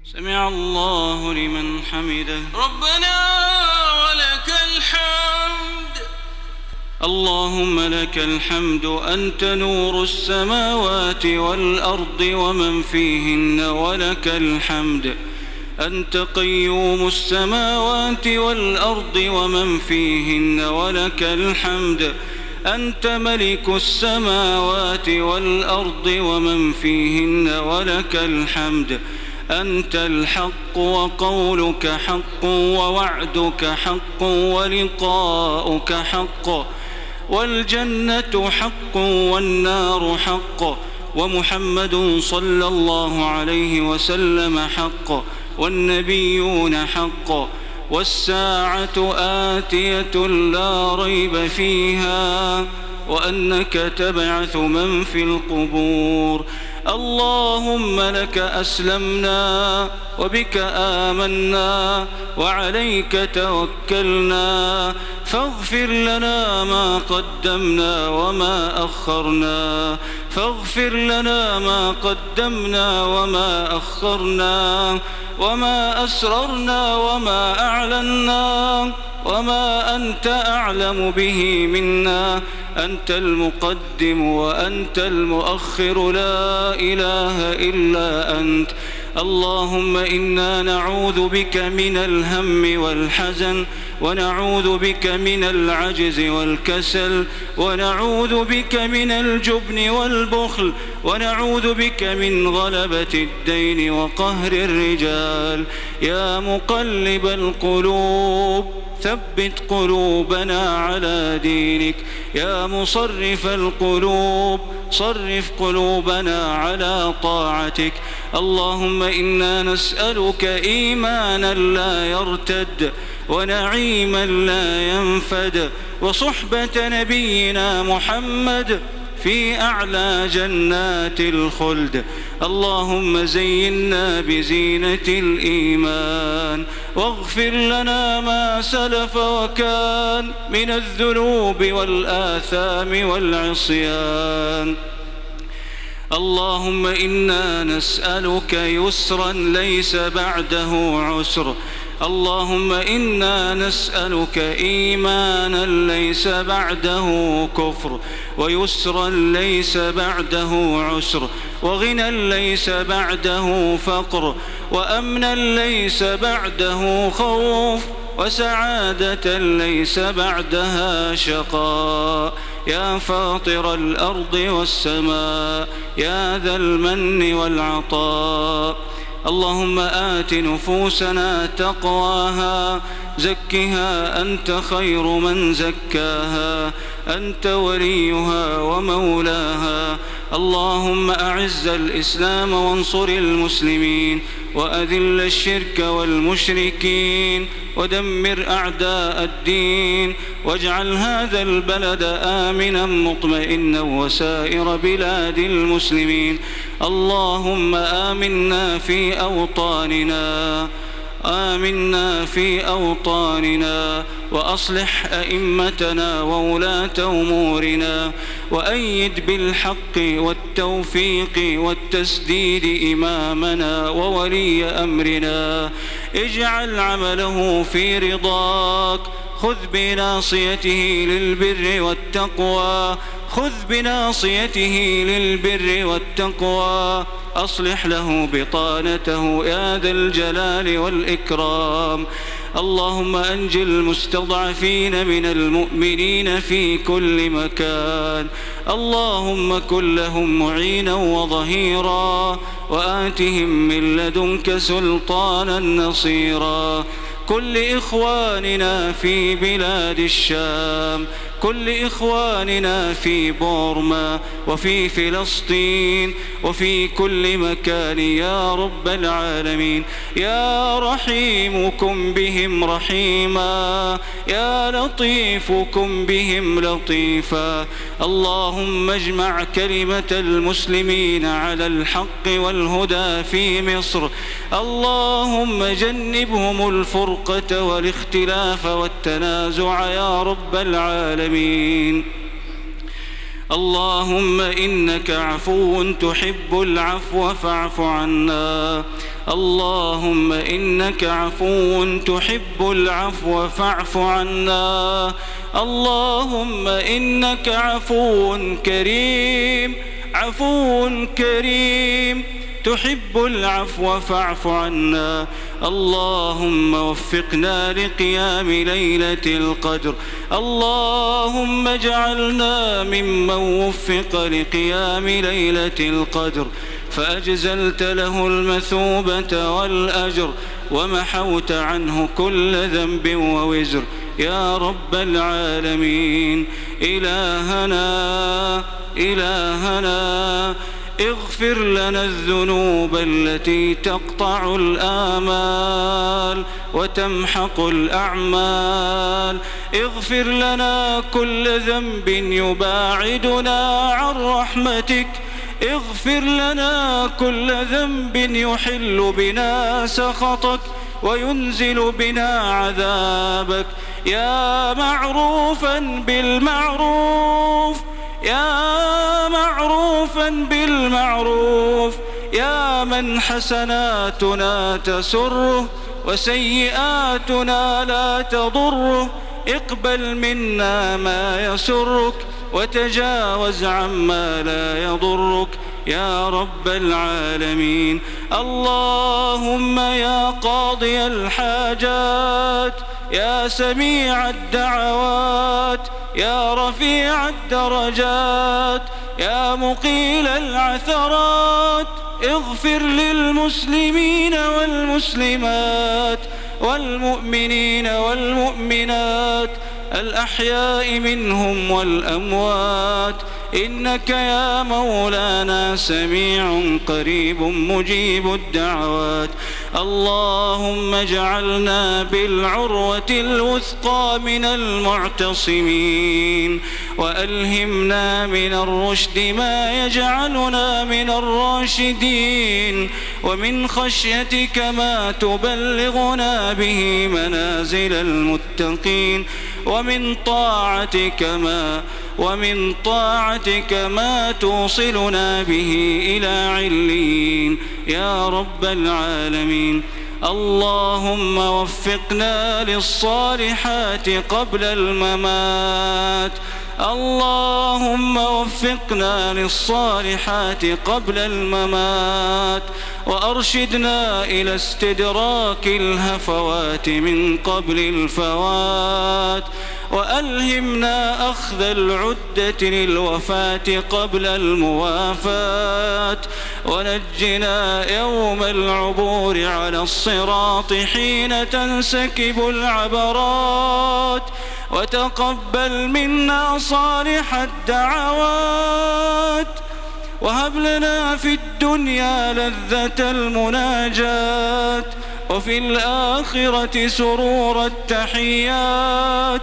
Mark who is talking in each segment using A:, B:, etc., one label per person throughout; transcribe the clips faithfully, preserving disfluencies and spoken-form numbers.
A: سمع الله لمن حمده.
B: ربنا ولك الحمد.
A: اللهم لك الحمد أنت نور السماوات والأرض ومن فيهن، ولك الحمد أنت قيوم السماوات والأرض ومن فيهن، ولك الحمد أنت ملك السماوات والأرض ومن فيهن، ولك الحمد أنت الحق وقولك حق ووعدك حق ولقاؤك حق، والجنة حق والنار حق، ومحمد صلى الله عليه وسلم حق، والنبيون حق، والساعة آتية لا ريب فيها، وأنك تبعث من في القبور. اللهم لك أسلمنا وبك آمنا وعليك توكلنا، فاغفر لنا ما قدمنا وما أخرنا، فاغفر لنا ما قدمنا وما أخرنا، وما أسررنا وما أعلنا، وما أنت أعلم به منا، أنت المقدم وأنت المؤخر، لا إله إلا أنت. اللهم إنا نعوذ بك من الهم والحزن، ونعوذ بك من العجز والكسل، ونعوذ بك من الجبن والبخل، ونعوذ بك من غلبة الدين وقهر الرجال. يا مقلب القلوب ثبت قلوبنا على دينك، يا مصرف القلوب صرف قلوبنا على طاعتك. اللهم إنا نسألك إيمانا لا يرتد، ونعيما لا ينفد، وصحبة نبينا محمد في أعلى جنات الخلد. اللهم زينا بزينة الإيمان، واغفر لنا ما سلف وكان من الذنوب والآثام والعصيان. اللهم إنا نسألك يسرا ليس بعده عسر، اللهم إنا نسألك إيمانا ليس بعده كفر، ويسرا ليس بعده عسر، وغنى ليس بعده فقر، وأمنا ليس بعده خوف، وسعادة ليس بعدها شقاء. يا فاطر الأرض والسماء، يا ذا المن والعطاء، اللهم آت نفوسنا تقواها، زكها أنت خير من زكاها، أنت وليها ومولاها. اللهم أعز الإسلام وانصر المسلمين، وأذل الشرك والمشركين، ودمر أعداء الدين، واجعل هذا البلد آمنا مطمئنا وسائر بلاد المسلمين. اللهم آمنا في أوطاننا، آمنا في أوطاننا، وأصلح أئمتنا وولاة أمورنا، وأيد بالحق والتوفيق والتسديد إمامنا وولي أمرنا، اجعل عمله في رضاك، خذ بناصيته للبر والتقوى، خذ بناصيته للبر والتقوى، أصلح له بطانته يا ذا الجلال والإكرام. اللهم أنج المستضعفين من المؤمنين في كل مكان، اللهم كن لهم معينا وظهيرا، وآتهم من لدنك سلطانا نصيرا. كل إخواننا في بلاد الشام، كل إخواننا في بورما وفي فلسطين وفي كل مكان يا رب العالمين. يا رحيم كن بهم رحيما، يا لطيف كن بهم لطيفا. اللهم اجمع كلمة المسلمين على الحق والهدى في مصر، اللهم جنبهم الفرقة والاختلاف والتنازع يا رب العالمين. اللهم إنك عفو تحب العفو فاعف عنا اللهم إنك عفو تحب العفو فاعف عنا اللهم إنك عفو كريم عفو كريم تحب العفو فاعف عنا اللهم وفقنا لقيام ليلة القدر اللهم اجعلنا ممن وفق لقيام ليلة القدر فأجزلت له المثوبة والأجر ومحوت عنه كل ذنب ووزر يا رب العالمين. إلهنا إلهنا اغفر لنا الذنوب التي تقطع الآمال وتمحق الأعمال اغفر لنا كل ذنب يباعدنا عن رحمتك اغفر لنا كل ذنب يحل بنا سخطك وينزل بنا عذابك يا معروفا بالمعروف يا معروفا بالمعروف يا من حسناتنا تسره وسيئاتنا لا تضره اقبل منا ما يسرك وتجاوز عما لا يضرك يا رب العالمين. اللهم يا قاضي الحاجات يا سميع الدعوات يا رفيع الدرجات يا مقيل العثرات اغفر للمسلمين والمسلمات والمؤمنين والمؤمنات الأحياء منهم والأموات إنك يا مولانا سميع قريب مجيب الدعوات. اللهم اجعلنا بالعروة الوثقى من المعتصمين وألهمنا من الرشد ما يجعلنا من الراشدين ومن خشيتك ما تبلغنا به منازل المتقين ومن طاعتك ما ومن طاعتك ما توصلنا به إلى عليين يا رب العالمين. اللهم وفقنا للصالحات قبل الممات اللهم وفقنا للصالحات قبل الممات وأرشدنا إلى استدراك الهفوات من قبل الفوات وألهمنا أخذ العدة للوفاة قبل الموافاة ونجنا يوم العبور على الصراط حين تنسكب العبرات وتقبل منا صالح الدعوات وهب لنا في الدنيا لذة المناجاة وفي الآخرة سرور التحيات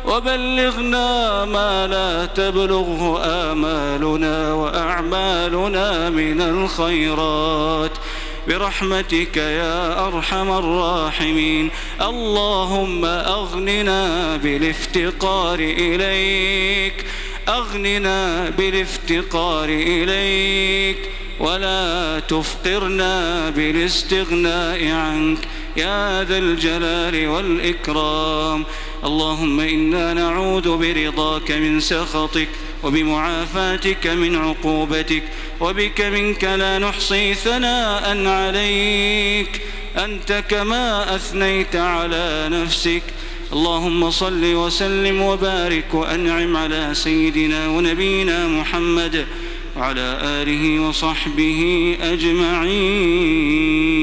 A: وبلغنا ما لا تبلغه آمالنا وأعمالنا من الخيرات برحمتك يا أرحم الراحمين. اللهم أغننا بالافتقار إليك أغننا بالافتقار إليك ولا تفقرنا بالاستغناء عنك يا ذا الجلال والإكرام. اللهم إنا نعوذ برضاك من سخطك وبمعافاتك من عقوبتك وبك منك لا نحصي ثناء عليك أنت كما أثنيت على نفسك. اللهم صل وسلم وبارك وأنعم على سيدنا ونبينا محمد وعلى آله وصحبه أجمعين.